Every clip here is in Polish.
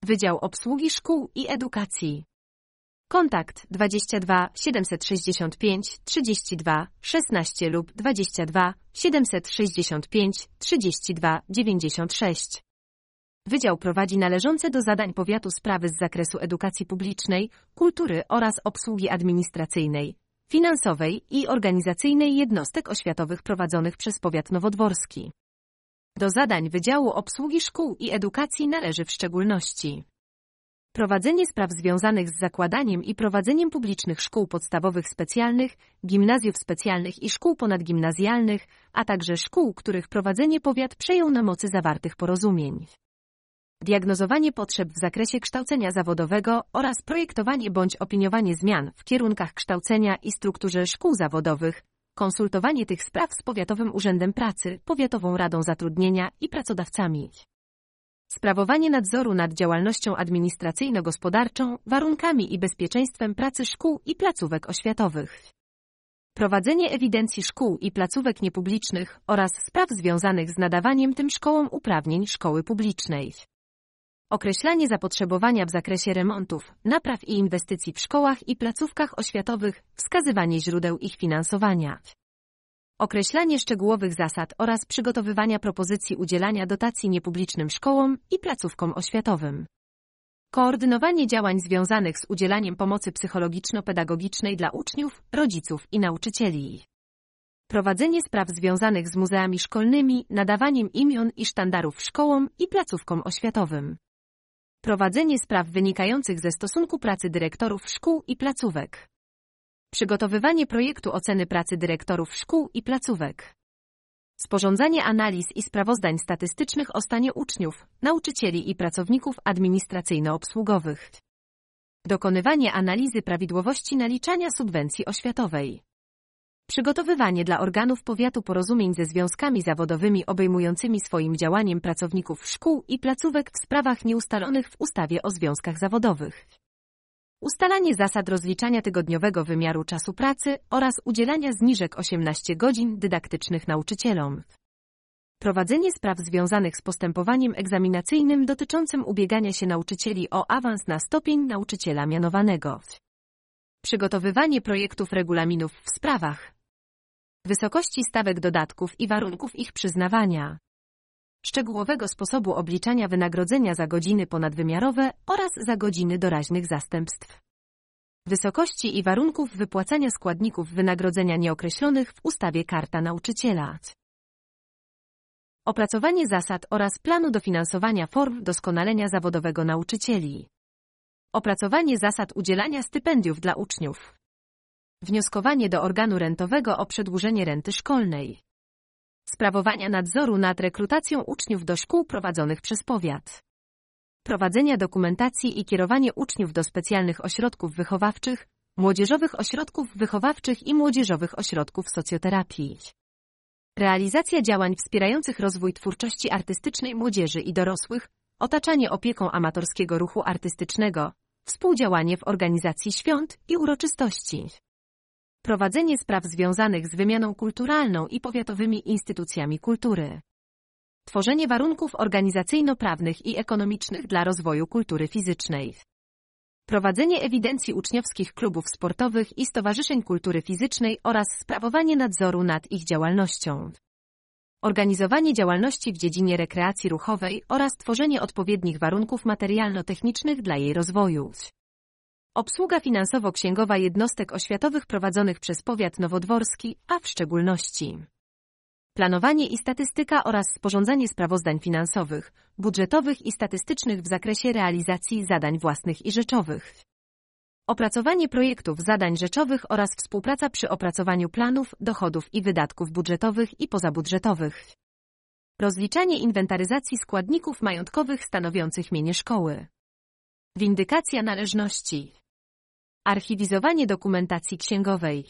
Wydział Obsługi Szkół i Edukacji. Kontakt 22 765 32 16 lub 22 765 32 96. Wydział prowadzi należące do zadań powiatu sprawy z zakresu edukacji publicznej, kultury oraz obsługi administracyjnej, finansowej i organizacyjnej jednostek oświatowych prowadzonych przez powiat nowodworski. Do zadań Wydziału Obsługi Szkół i Edukacji należy w szczególności prowadzenie spraw związanych z zakładaniem i prowadzeniem publicznych szkół podstawowych specjalnych, gimnazjów specjalnych i szkół ponadgimnazjalnych, a także szkół, których prowadzenie powiat przejął na mocy zawartych porozumień. Diagnozowanie potrzeb w zakresie kształcenia zawodowego oraz projektowanie bądź opiniowanie zmian w kierunkach kształcenia i strukturze szkół zawodowych, konsultowanie tych spraw z Powiatowym Urzędem Pracy, Powiatową Radą Zatrudnienia i pracodawcami. Sprawowanie nadzoru nad działalnością administracyjno-gospodarczą, warunkami i bezpieczeństwem pracy szkół i placówek oświatowych. Prowadzenie ewidencji szkół i placówek niepublicznych oraz spraw związanych z nadawaniem tym szkołom uprawnień szkoły publicznej. Określanie zapotrzebowania w zakresie remontów, napraw i inwestycji w szkołach i placówkach oświatowych, wskazywanie źródeł ich finansowania. Określanie szczegółowych zasad oraz przygotowywania propozycji udzielania dotacji niepublicznym szkołom i placówkom oświatowym. Koordynowanie działań związanych z udzielaniem pomocy psychologiczno-pedagogicznej dla uczniów, rodziców i nauczycieli. Prowadzenie spraw związanych z muzeami szkolnymi, nadawaniem imion i sztandarów szkołom i placówkom oświatowym. Prowadzenie spraw wynikających ze stosunku pracy dyrektorów szkół i placówek. Przygotowywanie projektu oceny pracy dyrektorów szkół i placówek. Sporządzanie analiz i sprawozdań statystycznych o stanie uczniów, nauczycieli i pracowników administracyjno-obsługowych. Dokonywanie analizy prawidłowości naliczania subwencji oświatowej. Przygotowywanie dla organów powiatu porozumień ze związkami zawodowymi obejmującymi swoim działaniem pracowników szkół i placówek w sprawach nieustalonych w ustawie o związkach zawodowych. Ustalanie zasad rozliczania tygodniowego wymiaru czasu pracy oraz udzielania zniżek 18 godzin dydaktycznych nauczycielom. Prowadzenie spraw związanych z postępowaniem egzaminacyjnym dotyczącym ubiegania się nauczycieli o awans na stopień nauczyciela mianowanego. Przygotowywanie projektów regulaminów w sprawach wysokości stawek dodatków i warunków ich przyznawania. Szczegółowego sposobu obliczania wynagrodzenia za godziny ponadwymiarowe oraz za godziny doraźnych zastępstw. Wysokości i warunków wypłacania składników wynagrodzenia nieokreślonych w ustawie Karta Nauczyciela. Opracowanie zasad oraz planu dofinansowania form doskonalenia zawodowego nauczycieli. Opracowanie zasad udzielania stypendiów dla uczniów. Wnioskowanie do organu rentowego o przedłużenie renty szkolnej. Sprawowania nadzoru nad rekrutacją uczniów do szkół prowadzonych przez powiat. Prowadzenia dokumentacji i kierowanie uczniów do specjalnych ośrodków wychowawczych, młodzieżowych ośrodków wychowawczych i młodzieżowych ośrodków socjoterapii. Realizacja działań wspierających rozwój twórczości artystycznej młodzieży i dorosłych, otaczanie opieką amatorskiego ruchu artystycznego, współdziałanie w organizacji świąt i uroczystości. Prowadzenie spraw związanych z wymianą kulturalną i powiatowymi instytucjami kultury. Tworzenie warunków organizacyjno-prawnych i ekonomicznych dla rozwoju kultury fizycznej. Prowadzenie ewidencji uczniowskich klubów sportowych i stowarzyszeń kultury fizycznej oraz sprawowanie nadzoru nad ich działalnością. Organizowanie działalności w dziedzinie rekreacji ruchowej oraz tworzenie odpowiednich warunków materialno-technicznych dla jej rozwoju. Obsługa finansowo-księgowa jednostek oświatowych prowadzonych przez powiat nowodworski, a w szczególności planowanie i statystyka oraz sporządzanie sprawozdań finansowych, budżetowych i statystycznych w zakresie realizacji zadań własnych i rzeczowych. Opracowanie projektów zadań rzeczowych oraz współpraca przy opracowaniu planów, dochodów i wydatków budżetowych i pozabudżetowych. Rozliczanie inwentaryzacji składników majątkowych stanowiących mienie szkoły. Windykacja należności. Archiwizowanie dokumentacji księgowej.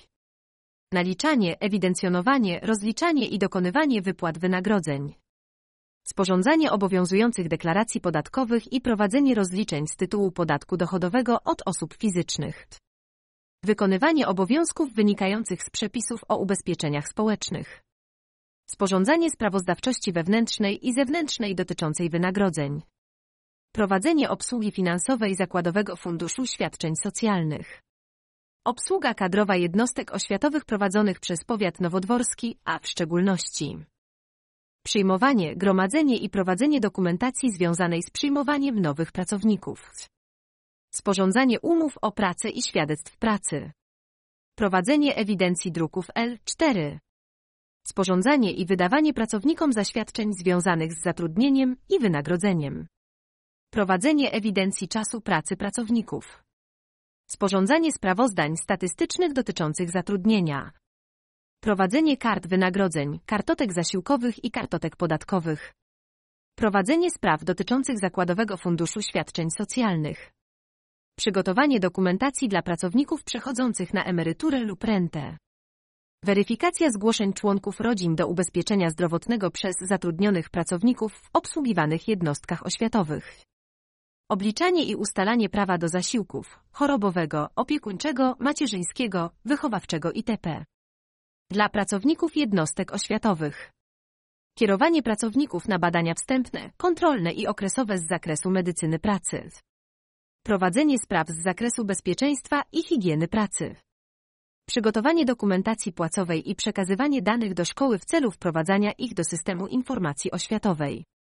Naliczanie, ewidencjonowanie, rozliczanie i dokonywanie wypłat wynagrodzeń. Sporządzanie obowiązujących deklaracji podatkowych i prowadzenie rozliczeń z tytułu podatku dochodowego od osób fizycznych. Wykonywanie obowiązków wynikających z przepisów o ubezpieczeniach społecznych. Sporządzanie sprawozdawczości wewnętrznej i zewnętrznej dotyczącej wynagrodzeń. Prowadzenie obsługi finansowej Zakładowego Funduszu Świadczeń Socjalnych. Obsługa kadrowa jednostek oświatowych prowadzonych przez powiat nowodworski, a w szczególności przyjmowanie, gromadzenie i prowadzenie dokumentacji związanej z przyjmowaniem nowych pracowników. Sporządzanie umów o pracę i świadectw pracy. Prowadzenie ewidencji druków L4. Sporządzanie i wydawanie pracownikom zaświadczeń związanych z zatrudnieniem i wynagrodzeniem. Prowadzenie ewidencji czasu pracy pracowników. Sporządzanie sprawozdań statystycznych dotyczących zatrudnienia. Prowadzenie kart wynagrodzeń, kartotek zasiłkowych i kartotek podatkowych. Prowadzenie spraw dotyczących Zakładowego Funduszu Świadczeń Socjalnych. Przygotowanie dokumentacji dla pracowników przechodzących na emeryturę lub rentę. Weryfikacja zgłoszeń członków rodzin do ubezpieczenia zdrowotnego przez zatrudnionych pracowników w obsługiwanych jednostkach oświatowych. Obliczanie i ustalanie prawa do zasiłków chorobowego, opiekuńczego, macierzyńskiego, wychowawczego itp. Dla pracowników jednostek oświatowych. Kierowanie pracowników na badania wstępne, kontrolne i okresowe z zakresu medycyny pracy. Prowadzenie spraw z zakresu bezpieczeństwa i higieny pracy. Przygotowanie dokumentacji płacowej i przekazywanie danych do szkoły w celu wprowadzania ich do systemu informacji oświatowej.